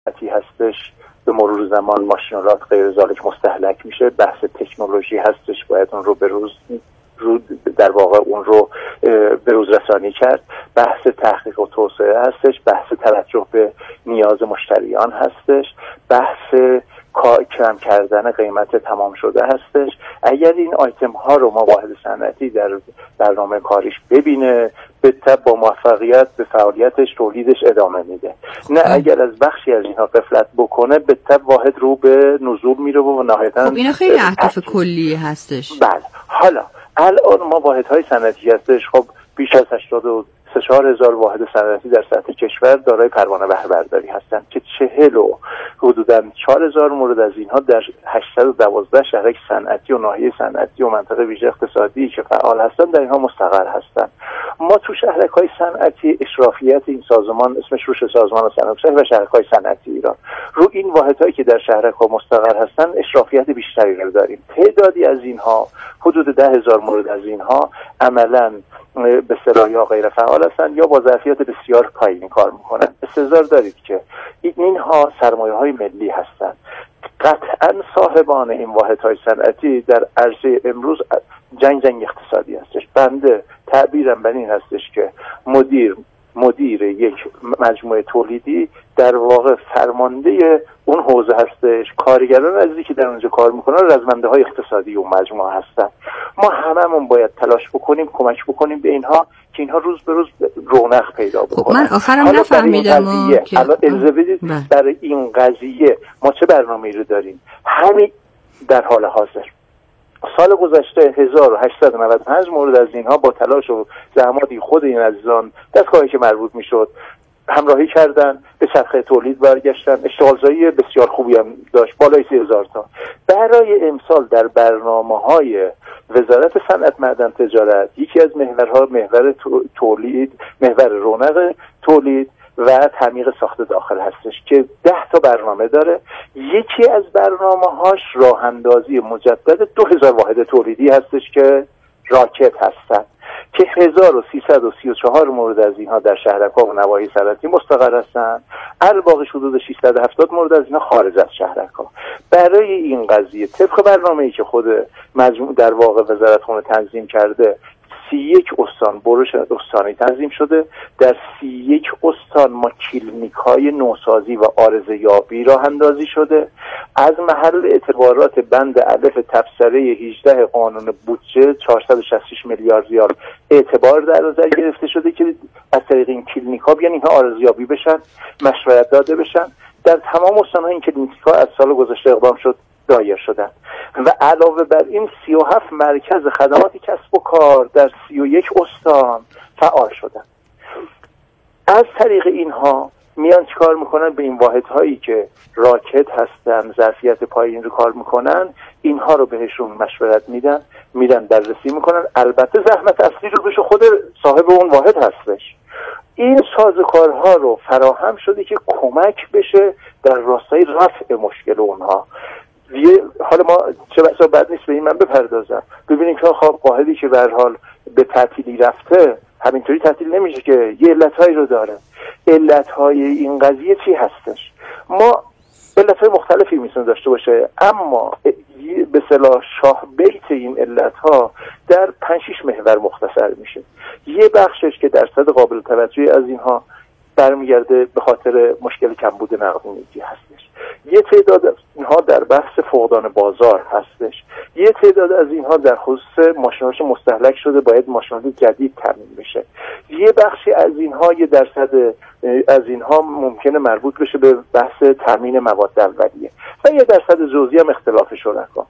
هستش، به مرور زمان ماشینالات غیر ذالک مستهلک میشه. بحث تکنولوژی هستش، باید اون رو به روز در واقع اون رو به روز رسانی کرد. بحث تحقیق و توسعه هستش، بحث توجه به نیاز مشتریان هستش، بحث کم کردن قیمت تمام شده هستش. اگر این آیتم ها رو ما واحد صنعتی در برنامه کاریش ببینه، به تبع با موفقیت به فعالیتش تولیدش ادامه میده. نه اگر از بخشی از اینها غفلت بکنه، به تبع واحد رو به نزول میره و نهایتاً خب اینا خیلی اهداف کلی هستش. بله. حالا الان ما واحدهای صنعتی هستش، خب بیش از 84,000 واحد صنعتی در سطح کشور دارای پروانه بهره برداری هستند که 40 و حدوداً 4,000 مورد از اینها در 812 شهرک صنعتی و ناحیه صنعتی و منطقه ویژه اقتصادی که فعال هستند در اینها مستقر هستند. ما تو شهرک‌های صنعتی اشرافیت این سازمان، اسمش روش سازمان صنعتی و شهرک‌های صنعتی ایران، رو این واحدهایی که در شهرک‌ها مستقر هستند اشرافیت بیشتری رو داریم. تعدادی از اینها، حدود 10,000 مورد از اینها عملاً به اصطلاح یا غیر فعال هستند یا با ظرفیت بسیار پایینی کار میکنن. استحضار دارید که اینها سرمایه‌های ملی هستند. قطعاً صاحبان این واحدهای صنعتی در عرصه امروز جنگ اقتصادی هستش. بنده تعبیرم بر این هستش که مدیر یک مجموعه تولیدی در واقع فرمانده اون حوزه هستش. کارگران عزیزی که در اونجا کار میکنن رزمنده های اقتصادی اون مجموعه هستن. ما هممون باید تلاش بکنیم، کمک بکنیم به اینها که اینها روز به روز رونق پیدا بکنن. خب من آخرم نفهمیدم که حالا اجازه بدید برای این قضیه ما چه برنامه‌ای رو داریم. همین در حال حاضر سال گذشته 1895 مورد از اینها با تلاش و زحماتی خود این عزیزان دستگاهی که مربوط میشد همراهی کردن، به چرخه تولید برگشتن. اشتغالزایی بسیار خوبی هم داشت، بالای 30,000 تا. برای امسال در برنامه‌های وزارت صنعت معدن تجارت یکی از محورها محور تولید، محور رونق تولید و تعمیق ساخت داخل هستش که 10 تا برنامه داره. یکی از برنامه‌هاش راه اندازی مجدد 2000 واحد تولیدی هستش که راکت هستن که 1334 مورد از اینها در شهرک‌ها و نواحی صنعتی مستقر هستند. الباقی حدود 670 مورد از اینها خارج از شهرک‌ها. برای این قضیه طبق برنامه‌ای که خود مجموع در واقع وزارتخانه تنظیم کرده 31 استان برش استانی تنظیم شده. در 31 استان ما کلینیک‌های نوسازی و عارضه‌یابی راه اندازی شده. از محل اعتبارات بند الف تبصره 18 قانون بودجه 466 میلیارد ریال اعتبار در نظر گرفته شده که از طریق این کلینیک‌ها بیان اینها عارضه‌یابی بشن، مشورت داده بشن. در تمام استان‌ها این کلینیک‌ها از سال گذشته اقدام شد دایر شدن و علاوه بر این 37 مرکز خدمات کسب و کار در 31 استان فعال شدن. از طریق اینها میان چیکار میکنن؟ به این واحدهایی که راکت هستن، ظرفیت پایین رو کار میکنن، اینها رو بهشون مشورت میدن، میرن بررسی میکنن. البته زحمت اصلی رو بشه خود صاحب اون واحد هستش. این سازوکارها رو فراهم شده که کمک بشه در راستای رفع مشکل اونها. حالا ما چه بسا بد نیست به این من بپردازم. ببینید که خب واحدی که به هر حال به تعطیلی رفته همینطوری تعطیل نمیشه که یه علتهایی رو داره. علتهای این قضیه چی هستش؟ ما علتهای مختلفی میتونه داشته باشه، اما به اصطلاح شاه بیت این علتها در 5-6 محور مختصر میشه. یه بخشش که درصد قابل توجهی از اینها برمیگرده به خاطر مشکل کمبود نقدینگی هستش. یه تعداد از اینها در بحث فقدان بازار هستش. یه تعداد از اینها در خصوص ماشین‌هاش مستهلک شده، باید ماشین‌های جدید تامین بشه. یه بخشی از اینها، یه درصد از اینها ممکنه مربوط بشه به بحث تامین مواد اولیه و یه درصد جزئی هم اختلاف شرکا.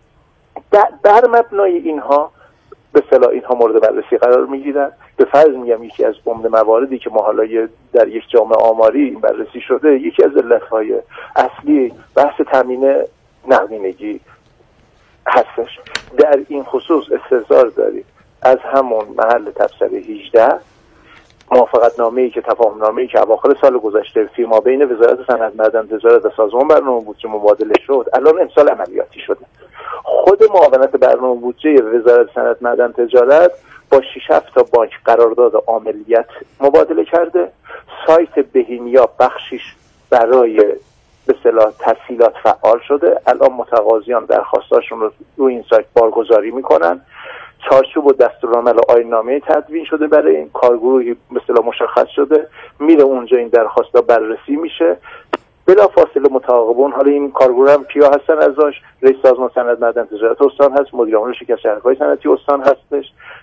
در مبنای اینها به اصطلاح اینها مورد بررسی قرار میگیرن. به فرض میگم یکی از عمده مواردی که ما حالا در یک جامعه آماری این بررسی شده، یکی از علتهای اصلی بحث تامین نقدینگی هستش. در این خصوص استحضار دارید از همون محل تبصره 18 موافقتنامه‌ای که تفاهم‌نامه‌ای که اواخر سال گذشته فیما بین وزارت صنعت معدن تجارت و سازمان برنامه بودجه مبادله شد، الان امسال عملیاتی شده. خود معاونت برنامه بودجه وزارت صنعت معدن تجارت با 6-7 تا بانک قرارداد عاملیت مبادله کرده. سایت بهینیا بخشیش برای به اصطلاح تسهیلات فعال شده. الان متقاضیان درخواستاشون رو روی این سایت بارگذاری میکنن. چارچوب و دستورالعمل و آیین‌نامه تدوین شده برای این کارگروهی به اصطلاح مشخص شده، میره اونجا این درخواستا بررسی میشه. بلافاصله متعاقبون، حالا این کارگروه هم کیا هستن ازش؟ رئیس سازمان صنعت معدن تجارت استان هست، مدیر عامل شرکت شهرک‌های صنعتی استان هستش،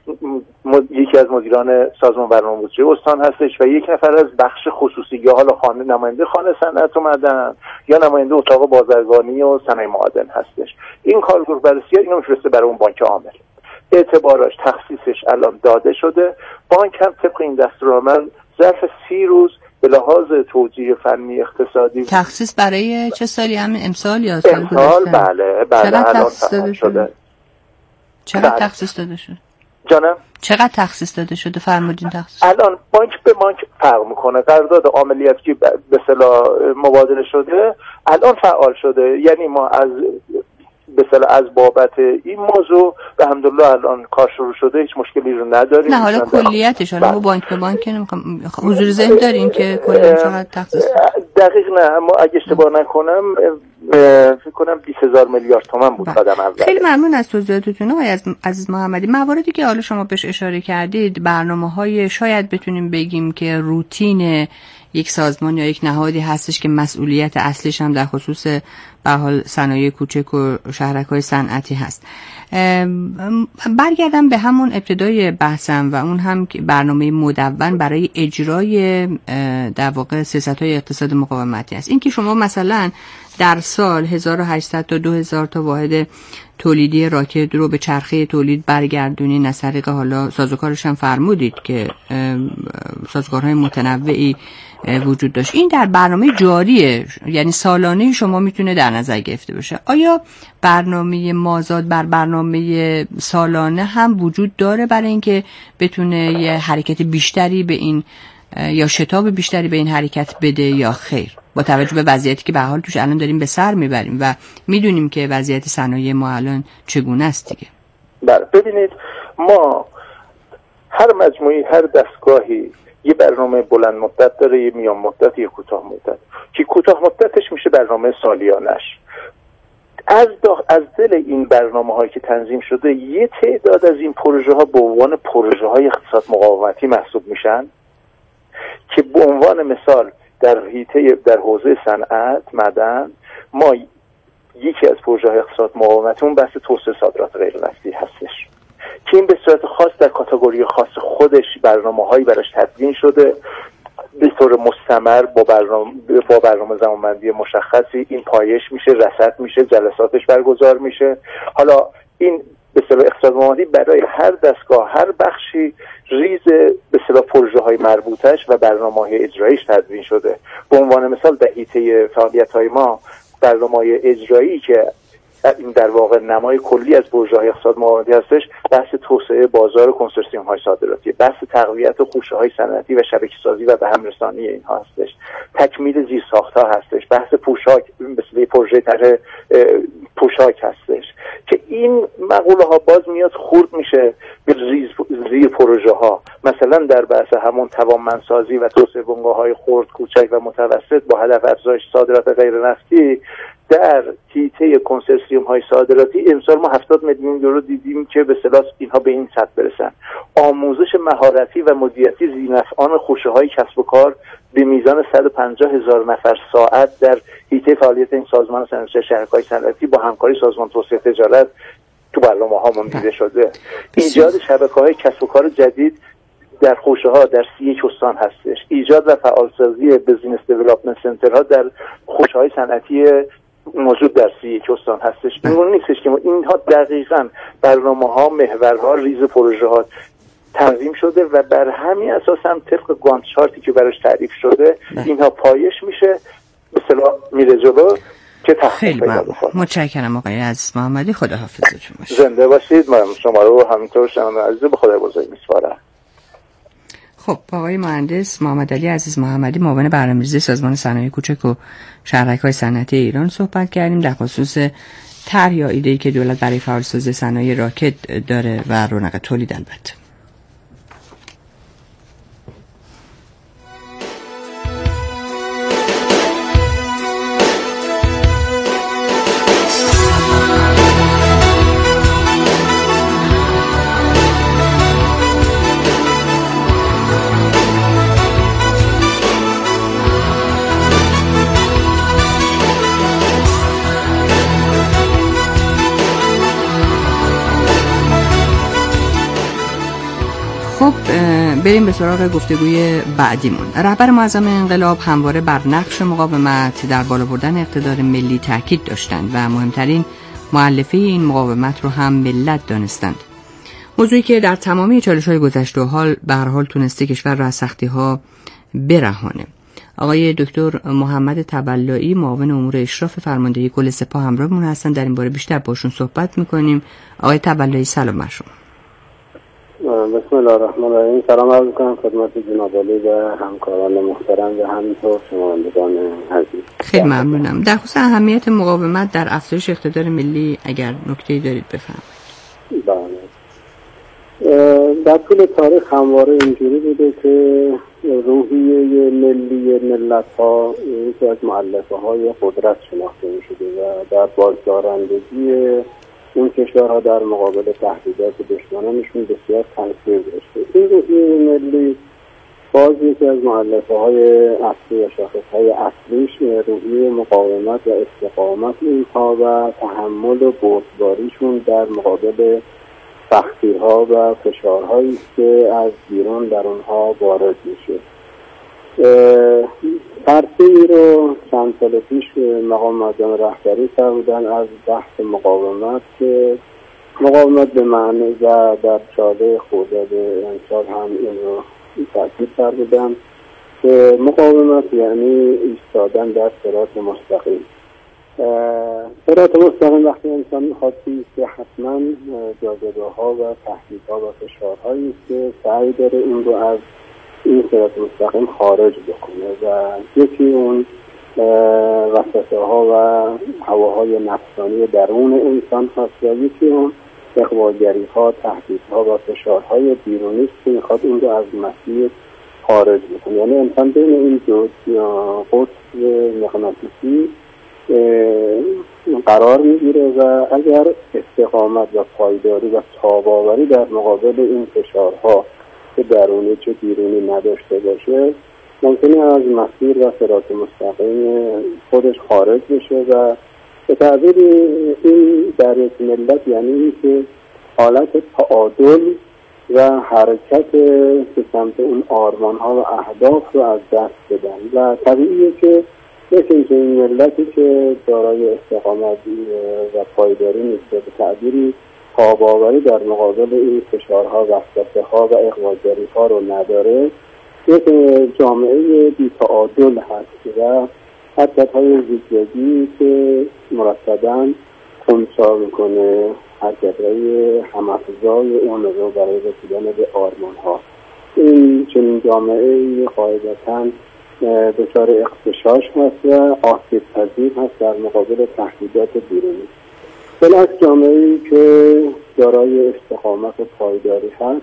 یکی از مدیران سازمان برنامه‌ریزی استان هستش و یک نفر از بخش خصوصی، یا حالا نماینده خانه صنعت و معدن یا نماینده اتاق بازرگانی و صنایع معادن هستش. این کارگروه بررسی اینو میفرسته برای اون بانک عامل. اعتباراش تخصیصش الان داده شده. بانک هم طبق این دستورالعمل ظرف 30 روز به لحاظ توجیه فنی اقتصادی. تخصیص برای چه سالی؟ هم امسال یا سال گذشته؟ امسال. بله الان تخصیص شده. چقدر تخصیص داده شده؟ جانم چقدر تخصیص داده شده فرمودین تخصیص؟ الان بانک به بانک فرق میکنه. قرارداد عملیاتی به اصطلاح مبادله شده الان فعال شده، یعنی ما از بابت این موضوع به الحمدلله الان کار شروع شده، هیچ مشکلی رو نداریم. نه حالا کلیتش، حالا ما بانک به بانک نمیخوام، حضور ذهن داریم که کلا چقدر تخصیص دقیق نه، اما اگه اشتباه نکنم فکر کنم 20,000 میلیارد تومان بود قدم اول. خیلی ممنون از توضیحاتتون آقای عزیز محمدی. مواردی که حالا شما بهش اشاره کردید، برنامه‌های شاید بتونیم بگیم که روتین یک سازمان یا یک نهادی هستش که مسئولیت اصلیش هم در خصوص به حال صنایع کوچک و شهرک‌های صنعتی هست. برگردم به همون ابتدای بحثم و اون هم برنامه مدون برای اجرای در واقع سیاست‌های اقتصاد مقاومتی است. این که شما مثلا در سال 1800 تا 2000 تا واحد تولیدی راکت رو به چرخه تولید برگردونین از طریق، حالا سازوکارش هم فرمودید که سازوکارهای متنوعی وجود داشت. این در برنامه جاریه، یعنی سالانه شما میتونه در نظر گرفته بشه. آیا برنامه مازاد بر برنامه سالانه هم وجود داره برای اینکه بتونه یه حرکت بیشتری به این یا شتاب بیشتری به این حرکت بده یا خیر، با توجه به وضعیتی که به حال توش الان داریم به سر میبریم و میدونیم که وضعیت صنایع ما الان چگونه است دیگه؟ بله ببینید، ما هر مجموعی، هر دستگاهی یه برنامه بلند مدت داره، یه میان مدت، یه کوتاه مدت، که کوتاه مدتش میشه برنامه سالیانش. از دل این برنامه هایی که تنظیم شده، یه تعداد از این پروژه ها به عنوان پروژه های اقتصاد مقاومتی محسوب میشن که به عنوان مثال در حوزه صنعت معدن ما یکی از پروژه های اقتصاد مقاومتی اون بحث توسعه صادرات غیر نفتی هستش که این به صورت خاص در کاتگوری خاص خودش برنامه‌هایی براش تدوین شده، به طور مستمر با برنامه زمانبندی مشخصی این پایش میشه، رصد میشه، جلساتش برگزار میشه. حالا این به اصطلاح اقتصاد مقاومتی برای هر دستگاه، هر بخشی ریز به اصطلاح پروژه‌های مربوطش و برنامه‌های اجراییش تدوین شده. به عنوان مثال در حیطه فعالیت‌های ما برنامه‌های اجرایی که این در واقع نمای کلی از پروژه‌های اقتصاد مقاومتی هستش، بحث توسعه بازار کنسورسیوم‌های صادراتی، بحث تقویت خوشه‌های صنعتی و شبکه‌سازی و به هم رسانی اینها هستش، تکمیل زیرساخت‌ها هستش، بحث پوشاک، مثل پروژه طرح پوشاک هستش که این مقوله ها باز میاد خورد میشه به زیر پروژه ها. مثلا در بحث همون توانمندسازی و توسعه بنگاه‌های خرد، کوچک و متوسط با هدف افزایش صادرات غیر نفتی در حیطه کنسورسیوم های صادراتی، امسال ما 70 میلیون یورو دیدیم که به اصطلاح اینها به این سطح برسن. آموزش مهارتی و مدیریتی ذینفعان خوشه های کسب و کار به میزان 150,000 نفر ساعت در حیطه فعالیت این سازمان صنعتی شهرک‌های صنعتی با همکاری سازمان توسعه تجارت تو برنامه‌ها دیده شده. ایجاد شبکه‌های کسب و کار جدید در خوشه‌ها در 31 استان هستش. ایجاد و فعالسازی بیزینس دیولپمنت سنترها در خوشه‌های صنعتی موجود در 31 استان هستش. این نیستش که اینها دقیقاً برنامه‌ها، محورها، ریز پروژه‌ها تنظیم شده و بر همین اساس هم طبق گانت چارتی که براش تعریف شده اینها پایش میشه، به اصطلاح میره جلو که تحقیق پیدا بکنه. متشکرم آقای عزیز محمدی، خداحافظتون باشه. زنده باشید. من شما رو همینطور شنوندگان عزیز به خدای بزرگ میسپارم. خب آقای مهندس محمد علی عزیز محمدی، معاون برنامه‌ریزی سازمان صنایع کوچک و شهرک‌های صنعتی ایران صحبت کردیم در خصوص طرح یا ایده‌ای که دولت برای فعالسازی صنایع راکت داره و رونق تولید. البته بریم به سراغ گفتگوی بعدیمون. رهبر معظم انقلاب همواره بر نقش مقاومت در بالا بردن اقتدار ملی تاکید داشتند و مهمترین مؤلفه این مقاومت رو هم ملت دانستند. موضوعی که در تمامی چالش‌های گذشته و حال به هر حال تونسته کشور را از سختی‌ها برهانه. آقای دکتر محمد تبلایی معاون امور اشراف فرماندهی کل سپاه همراهمون هستن. در این باره بیشتر باشون صحبت می‌کنیم. آقای تبلایی سلام بر شما. بسم الله الرحمن الرحیم. سلام عرض می‌کنم خدمت جناب عالی و همکاران محترم و همینطور شنوندگان عزیز. خیلی ممنونم. در خصوص اهمیت مقاومت در افزایش اقتدار ملی اگر نکته‌ای دارید بفرمایید. بله. در طول تاریخ همواره اینجوری بوده که روحیه ملی ملت‌ها یکی از مؤلفه‌های قدرت شناخته می‌شده و در بازدارندگی اون کشورها در مقابل تهدیدات دشمنانشون بسیار تاثیر داشته. این روحیه ملی باز یکی از مؤلفه‌های اصلی و شاخص‌های اصلیش روحیه مقاومت و استقامت اینها و تحمل و بردباریشون در مقابل سختی‌ها و فشارهایی که از بیرون در اونها وارد میشه. ترتیبی رو چند سال پیش مقام معظم رهبری فرمودن از بحث مقاومت که مقاومت به معنی و در چاله خرداد امسال هم این رو تاکید فرمودن که مقاومت یعنی ایستادن در صراط مستقیم. صراط مستقیم وقتی انسان میخواد که حتما جاذبه‌ها و تهدیدها و فشارهایی است که سعی داره این رو از این صراط مستقیم خارج بکنه و یکی اون وسوسه‌ها و هواهای نفسانی درون انسان هست و یکی اون اغواگری‌ها، تهدیدها و فشارهای بیرونی است که میخواد این رو از مسیر خارج بکنه. یعنی انسان بین این دو قطب مغناطیسی قرار میگیره و اگر استقامت و پایداری و تاباوری در مقابل این فشارها که درونی چه بیرونی نداشته باشه ممکنه از مسیر و صراط مستقیم خودش خارج بشه و به تعبیر این در یک ملت یعنی این که حالت تعادل و حرکت به سمت اون آرمان‌ها و اهداف رو از دست بدن و طبیعیه که مثل این ملتی که دارای استقامت و پایداری نیست به تعبیری تاباوری در مقابل این فشارها و وسوسه‌ها و اغواگری‌ها رو نداره، یک جامعه بی‌تعادل هست و حرکت‌های زیستگی که مرتباً خنثی می‌کنه حرکت‌های هم‌افزای اون رو برای رسیدن به آرمان‌ها. این چنین جامعه قاعدتاً دچار اغتشاش هست و آسیب‌پذیر هست در مقابل تهدیدات بیرونی. بالعکس جامعه‌ای که دارای استقامت و پایداری هست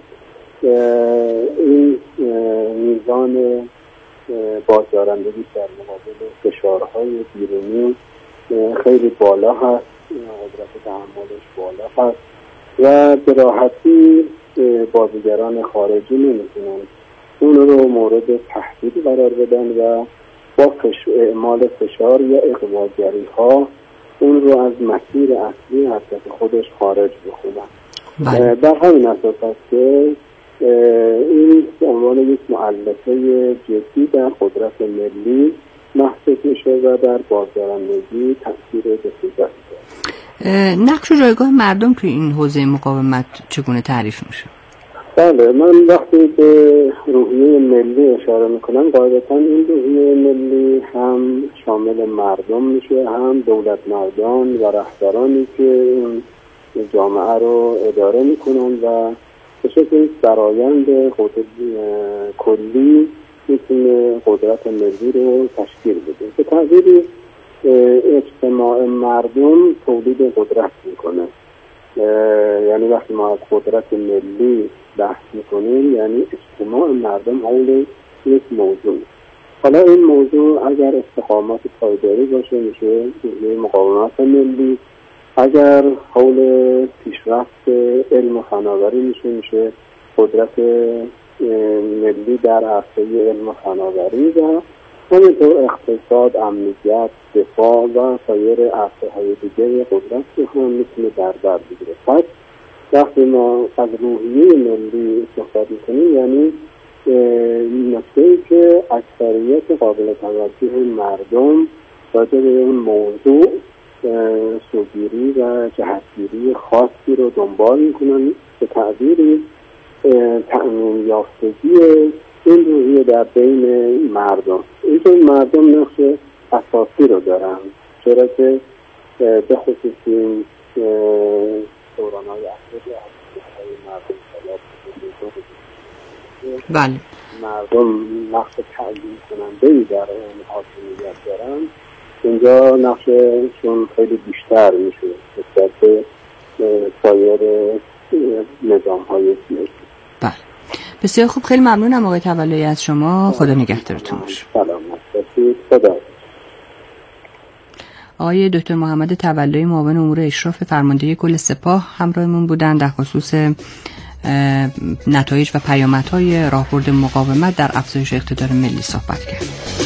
این میزان بازدارندگی در مقابل فشارهای بیرونی خیلی بالا هست، قدرت تحملش بالا هست و به راحتی بازیگران خارجی نمیتونن اون رو مورد تهدید قرار بدن و با اعمال فشار یا اغواگری ها اون رو از مسیر اصلی حرکت خودش خارج بکنن. در همین اساس است که این به عنوان یک مؤلفه جدی در قدرت ملی محسوب میشه و در بازدارندگی تاثیر بسیاری داره. نقش و جایگاه مردم توی این حوزه مقاومت چگونه تعریف میشه؟ بله، من وقتی به روحیه ملی اشاره میکنم قاعدتا این روحیه ملی هم شامل مردم میشه، هم دولت مردان و رهبرانی که این جامعه رو اداره میکنن و به شکل فرآیند کلی میتونه قدرت ملی رو تشکیل بده. به تعبیری اجتماع مردم تولید قدرت میکنه. یعنی وقتی ما از قدرت ملی بحث میکنیم یعنی اجتماع مردم حول یک موضوع. حالا این موضوع اگر استقامت پایداری باشه میشه مقاومت ملی، اگر حول پیشرفت علم و فناوری میشه قدرت ملی در عرصه علم و فناوری و همینطور اقتصاد، امنیت، دفاع و سایر عرصه‌های دیگه قدرت رو هم میتونه در بر بگیره. پس وقتی ما از روحیه ملی صحبت میکنیم یعنی نکته ای که اکثریت قابل توجه مردم راجع به اون موضوع سوگیری و جهتگیری خاصی رو دنبال میکنن، به تعبیری تأمین یافتگی این روحیه در بین مردم. اینکه مردم نقش اساسی رو دارن، چرا که به خصوص این دوران‌های اخیر مردم بله مردم نقش تعیین کننده‌ای در حاکمیت دارن، اینجا نقششون خیلی بیشتر میشه نسبت به سایر نظام‌های سیاسی. بله بسیار خوب، خیلی ممنونم آقای تولایی از شما. خدا نگهدارتون باشه. سلامت باشید. خدا. آقای دکتر محمد تولایی معاون امور اشراف فرماندهی کل سپاه همراهمون بودن در خصوص نتایج و پیامدهای راهبرد مقاومت در افزایش اقتدار ملی صحبت کرد.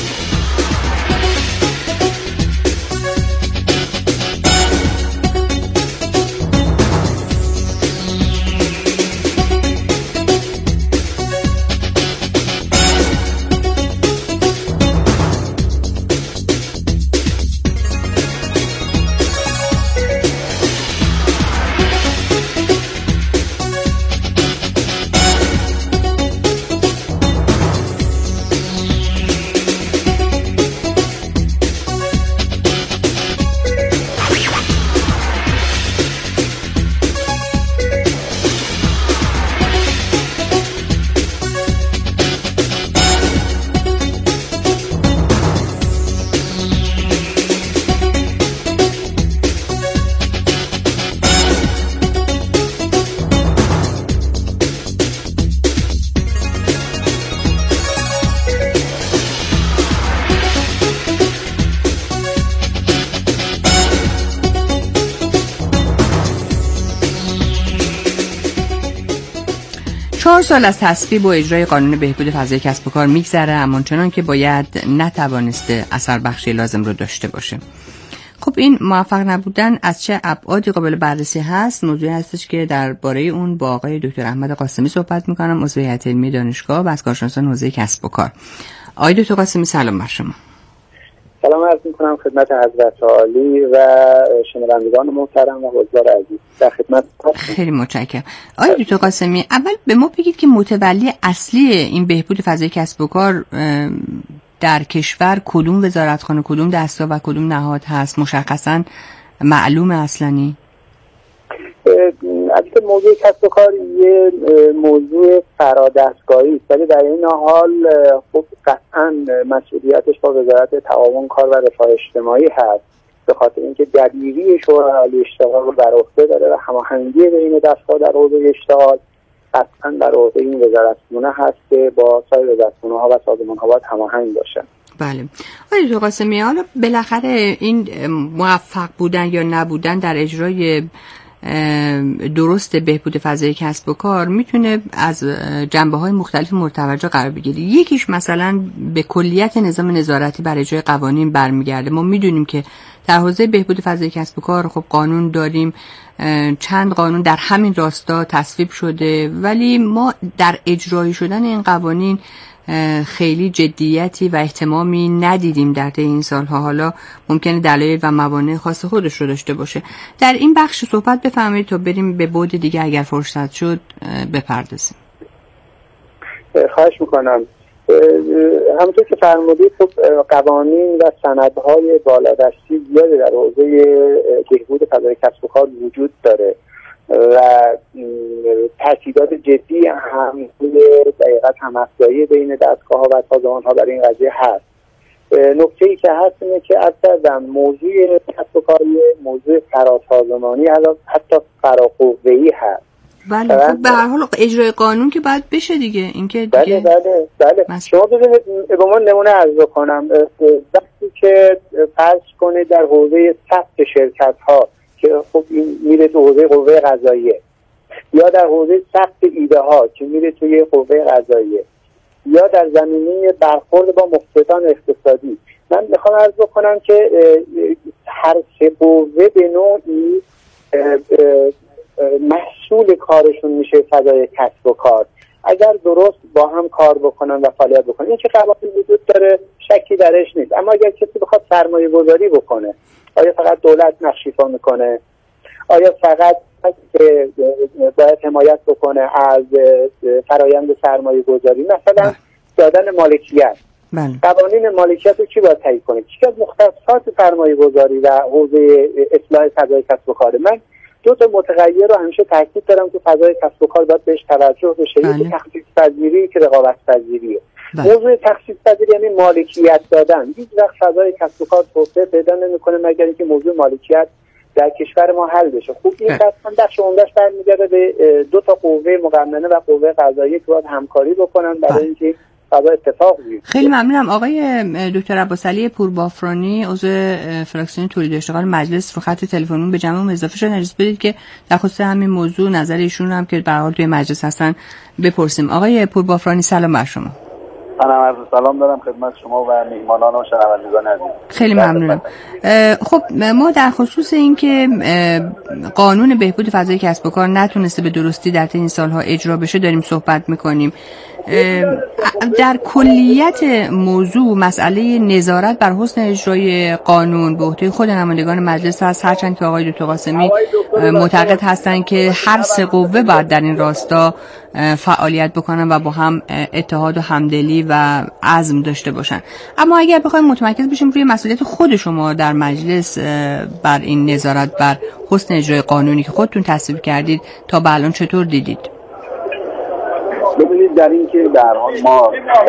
سال از تصویب و اجرای قانون بهبود فضای کسب و کار میگذره، اما چنان که باید نتوانسته اثر بخشی لازم رو داشته باشه. خب این موفق نبودن از چه ابعادی قابل بررسی هست؟ موضوعی هستش که درباره اون با آقای دکتر احمد قاسمی صحبت میکنم، عضو هیئت علمی دانشگاه و از کارشناسان حوزه کسب و کار. آقای دکتر قاسمی سلام بر شما. سلام عرض میکنم خدمت حضرت عالی و شنوندگان محترم و حضار عزیز. در خدمت خیلی متشکرم. آقای دکتر قاسمی، اول به ما بگید که متولی اصلی این بهبود فضای کسب و کار در کشور کدوم وزارتخانه، کدوم دسته و کدوم نهاد هست؟ مشخصا معلومه اصلانی؟ البته موضوع کسب و کار یه موضوع فرادستگاهی است، ولی در این حال خب قطعا مسئولیتش با وزارت تعاون کار و رفاه اجتماعی هست، به خاطر اینکه دبیری شورای عالی اشتغال رو بر عهده داره و هماهنگی بین دستگاه در حوزه اشتغال قطعا بر عهده این وزارتخونه هست که با سایر وزارتخونه‌ها و سازمان‌ها باید هماهنگ باشن. بله. آقای دکتر قاسمی، حالا بالاخره این موفق بودن یا نبودن در اجرای درست بهبود فضای کسب و کار میتونه از جنبه‌های مختلف مرتوجه قرار بگیره. یکیش مثلا به کلیت نظام نظارتی بر اجرای قوانین برمیگرده. ما میدونیم که در حوزه بهبود فضای کسب و کار خب قانون داریم، چند قانون در همین راستا تصویب شده، ولی ما در اجرایی شدن این قوانین خیلی جدیتی و اهتمامی ندیدیم در طی این سالها. حالا ممکنه دلایل و موانع خاص خودش رو داشته باشه. در این بخش صحبت بفرمایید تا بریم به بعد دیگه اگر فرصت شد بپردازیم. خواهش میکنم. همونطور که فرمودید خب قوانین و سندهای بالادستی زیادی در حوزه بهبود فضای کسب و کار وجود داره و تاکیدات جدی هم دقیقاً هم‌افزایی بین دستگاه‌ها و سازمان‌ها برای این قضیه هست. نکته‌ای که هست اینه که اصلا موضوع کسب و کار موضوع فراسازمانی حتی فراقوه‌ای هست. بله خب به هر حال اجرای قانون که باید بشه دیگه. اینکه دیگه بله. شما ببینید به من نمونه عرض کنم، وقتی که فرض کنید در حوزه ثبت شرکت‌ها که خب این میره تو حوزه قوه قضاییه، یا در حوزه ثبت ایده ها که میره توی قوه قضاییه، یا در زمینه برخورد با مفسدان اقتصادی، من میخوام عرض بکنم که هر سه قوه به نوعی محصول کارشون میشه فضای کسب و کار اگر درست با هم کار بکنن و فعالیت بکنن، این که قوانین وجود داره شکی درش نیست، اما اگر کسی بخواد سرمایه گذاری بکنه، آیا فقط دولت نقش ایفا میکنه؟ آیا فقط که باید حمایت بکنه از فرایند سرمایه گذاری؟ مثلا دادن مالکیت، قوانین مالکیت رو کی باید تعیین کنه؟ چی از مختصات سرمایه گذاری و حوزه اصلاح فضای کسب و کاره؟ من دو تا متغیر رو همیشه تاکید دارم که فضای کسب و کار باید بهش توجه بشه. یکی تخصیص پذیری که رقابت پذیریه. موضوع تخصیص پذیری یعنی مالکیت دادن. هیچ وقت فضای کسب و کار توسعه پیدا نمیکنه مگر اینکه موضوع مالکیت در کشور ما حل بشه. خوب این قسمت بخش عمده‌اش برمیگرده به دو تا قوه مقننه و قوه قضاییه که باید همکاری بکنن برای اینکه فضا اتفاق بیفته. خیلی ممنونم. آقای دکتر عباسعلی پوربافرانی عضو فراکسیون تولید اشتغال مجلس رو خط تلفنمون به جمعمون اضافه شدن. اجازه بدید که در خصوص همین موضوع نظر ایشون هم که به هر حال توی مجلس هستن بپرسیم. آقای پوربافرانی سلام بر شما. منم عرض سلام دارم خدمت شما و میهمانان و شنوندگان عزیز. خیلی ممنونم. خب ما در خصوص اینکه قانون بهبود فضای کسب و کار نتونسته به درستی در این سالها اجرا بشه داریم صحبت میکنیم. در کلیت موضوع مسئله نظارت بر حسن اجرای قانون به عهده خود نمایندگان مجلس هست، هرچند که آقای دکتر قاسمی معتقد هستند که هر سه قوه باید در این راستا فعالیت بکنن و با هم اتحاد و همدلی و عزم داشته باشن. اما اگر بخوایم متمرکز بشیم روی مسئولیت خود شما در مجلس بر این نظارت بر حسن اجرای قانونی که خودتون تصویب کردید تا به الان چطور دیدید؟ ببینید در این که در حال ما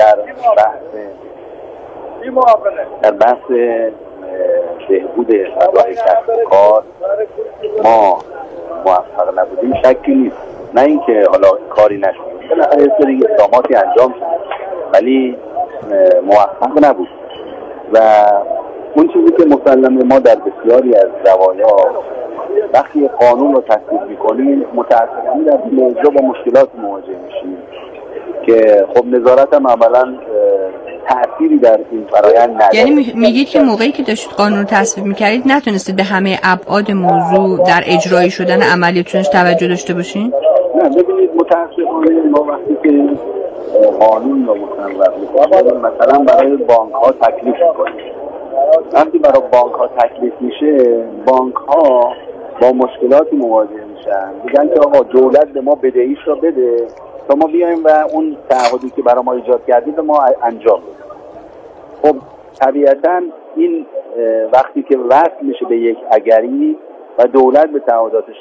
در بحث بهبود فضای کسب و کار ما موفق نبودیم شکی نیست. نه اینکه حالا کاری نشد، بالاخره یه سری اقداماتی انجام شد ولی موفق نبود و اون چیزی که مسلمه ما در بسیاری از زوایا وقتی قانون رو تصویب می‌کنیم متأسفانه در اجرا با مشکلات مواجه میشیم که خب نظارت هم عملاً تأثیری در این فرآیند نداره. یعنی میگید که موقعی که داشتید قانون رو تصویب می‌کردید نتونستید به همه ابعاد موضوع در اجرایی شدن عملیاتش توجه داشته باشین؟ نه ببینید متأسفانه ما وقتی که قانون رو مصوب می‌کنیم مثلا برای بانک‌ها تکلیف می‌کنیم. وقتی برای بانک‌ها تکلیف میشه بانک‌ها با مشکلاتی مواجه میشن، میگن که آقا دولت به ما بدهیش رو بده تا ما بیایم و اون تعهدی که برای ما ایجاد کردید ما انجام بدیم. خب طبیعتاً این وقتی که وصل میشه به یک اگری و دولت به تعهداتش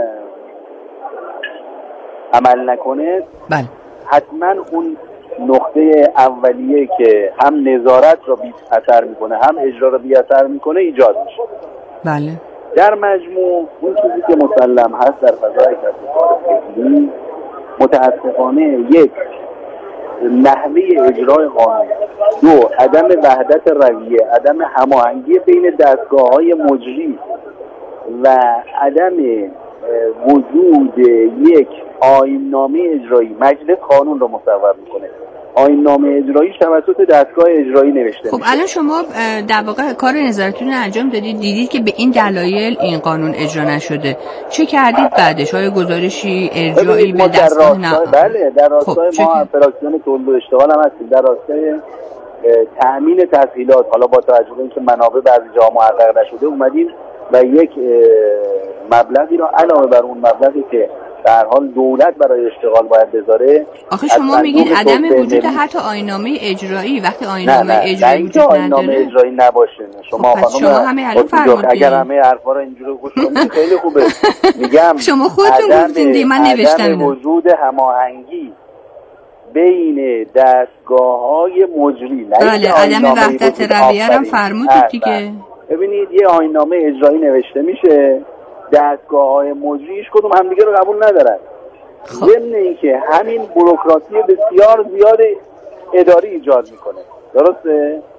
عمل نکنه بله حتما اون نقطه اولیه که هم نظارت رو بی اثر میکنه هم اجرا رو بی اثر میکنه ایجاد میشه. بله در مجموع اون چیزی که مسلم هست در فضای کسب و کار فعلی متاسفانه یک نحوه اجرای قانون، دو عدم وحدت رویه، عدم هماهنگی بین دستگاه‌های مجری و عدم وجود یک آیین‌نامه اجرایی. مجلس قانون رو مصوب میکنه، آیین‌نامه اجرایی توسط دستگاه اجرایی نوشته خب الان شما در واقع کار نظارتتون انجام دادید، دیدید که به این دلایل این قانون اجرا نشده، چه کردید بعدش؟ آیا گزارشی ارجاعی به دستگاه بله در راستای ما فراکسیون تولید و اشتغال هم هستیم، در راستای تأمین تسهیلات حالا با توجه به اینکه منابع بعضی جاها محقق نشده اومدیم و یک مبلغی رو علاوه بر اون مبلغی که در حال دولت برای اشتغال باید بذاره. آخه شما میگید عدم وجود حتی آیین‌نامه اجرایی، وقتی آیین‌نامه اجرایی وجود نداره آیین‌نامه اجرایی نباشه. شما شما همه الان فرمودید اگر همه حرفا رو اینجوری گوش کنید خیلی خوبه. میگم شما خودتون گفتید من نوشتم عدم وجود هماهنگی بین دستگاه‌های مجری. بله عدم وحدت رویه هم فرمودید دیگه. ببینید یه آیین‌نامه اجرایی نوشته میشه، دستگاه‌های مجریش کدوم همدیگه رو قبول ندارن. ضمن اینکه همین بوروکراسی بسیار زیاد اداری ایجاد میکنه. درسته؟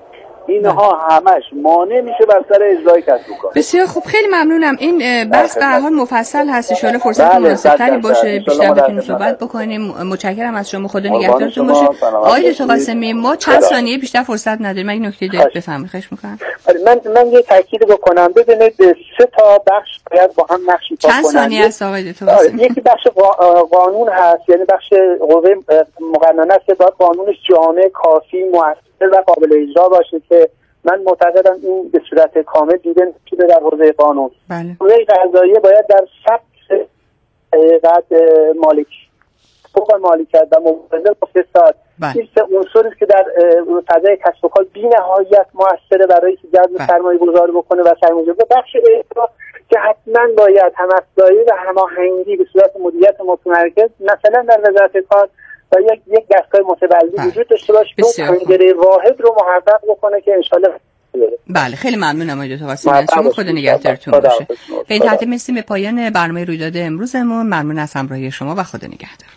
اینها همش مانع میشه بر سر اجرای کسب و کار. بسیار خوب، خیلی ممنونم. این بحث به هر حال مفصل هست، ان شاءالله فرصت مناسب‌تری باشه بیشتر بتونیم صحبت بکنیم. متشکرم از شما، خدا نگهدارتون باشه. آقای دکتر قاسمی، ما چند ثانیه بیشتر فرصت نداریم، اگه نکته دارید بفرمایید. خواهش می‌کنم. من یه تاکید بکنم، ببینید 3 تا بخش باید با هم نقش ایفا کنن. چند ثانیه است آقای دکتر قاسمی؟ یکی بخش قانون هست، یعنی بخش قوه مقننه است که باید قانونش جامع، کافی، مؤثر و قابل اجرا باشه که من معتقدم این به صورت کامل دیده نشده در حوزه قانون. قوه قضاییه باید در ثبت حقیقت مالکیت و مبارزه با فساد این 3 عنصری که در فضای کسب و کار بی‌نهایت موثره برای جذب سرمایه‌گذار بکنه و سرمایه‌گذار بخش اجرا که حتما باید هم‌افزایی و هماهنگی به صورت مدیریت متمرکز مثلا در وزارت کار و یک دستگاه متولی وجود داشته باشه که پنجره واحد رو محقق بکنه که انشالله. بله خیلی ممنونم آقای دکتر قاسمی از شما، خدا نگهدارتون باشه. به این ترتیب میرسیم به پایان برنامه رویداد امروزمون. ممنون از همراهی شما و خدا نگهدار.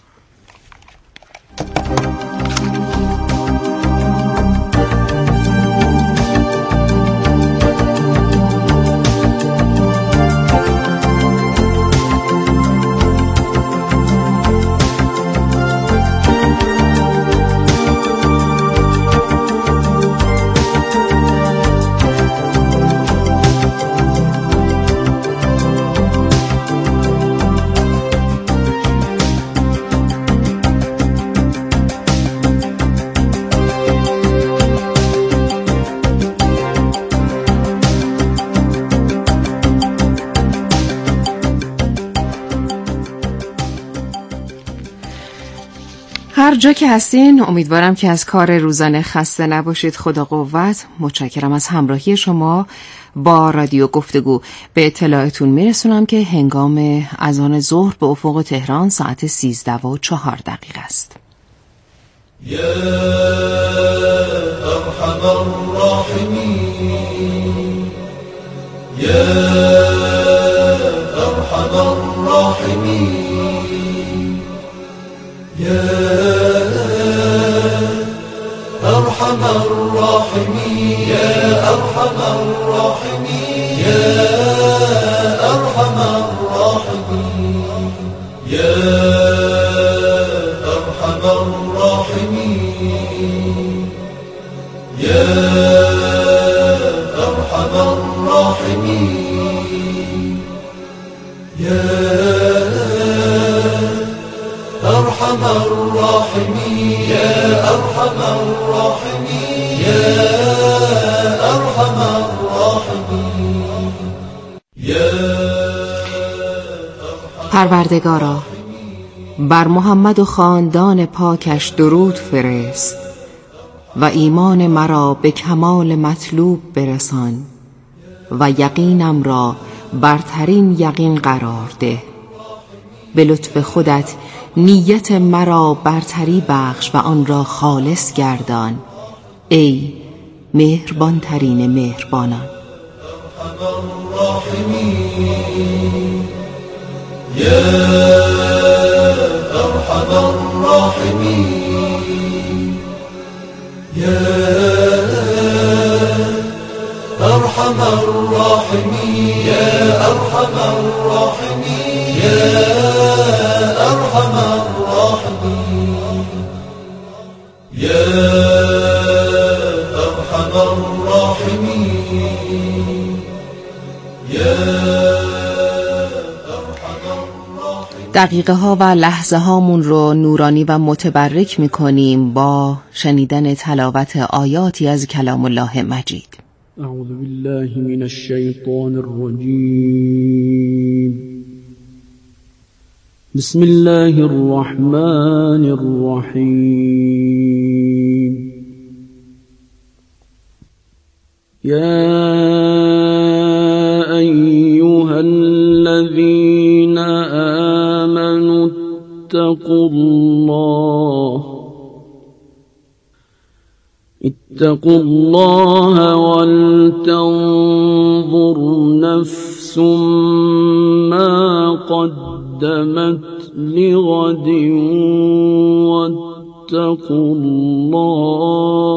هر جا که هستین امیدوارم که از کار روزانه خسته نباشید. خدا قوت. متشکرم از همراهی شما با رادیو گفتگو. به اطلاعتون میرسونم که هنگام اذان ظهر به افق تهران ساعت 13:04 است. یا ارحم الراحمین، یا ارحم الراحمین، یا ارحم الراحمین، یا ارحم الراحمین، یا ارحم الراحمین، یا ارحم الراحمین، یا ارحم الراحمین، یا ارحم الراحمین، یا ارحم الراحمین، یا ارحم الراحمین، یا پروردگارا بر محمد و خاندان پاکش درود فرست و ایمان مرا به کمال مطلوب برسان و یقینم را برترین یقین قرار ده. به لطف خودت نیت مرا برتری بخش و آن را خالص گردان ای مهربان ترین مهربانان. یا ارحم الراحمین، یا ارحم الراحمین، یا ارحم الراحمین، یا ارحم الراحمین، یا ارحم الراحمین، یا دقیقه ها و لحظه هامون رو نورانی و متبرک میکنیم با شنیدن تلاوت آیاتی از کلام الله مجید. اعوذ بالله من الشیطان الرجیم. بسم الله الرحمن الرحیم. یا ایها الذین آمنوا اتقوا الله ولتنظر نفس ما قدمت لغد واتقوا الله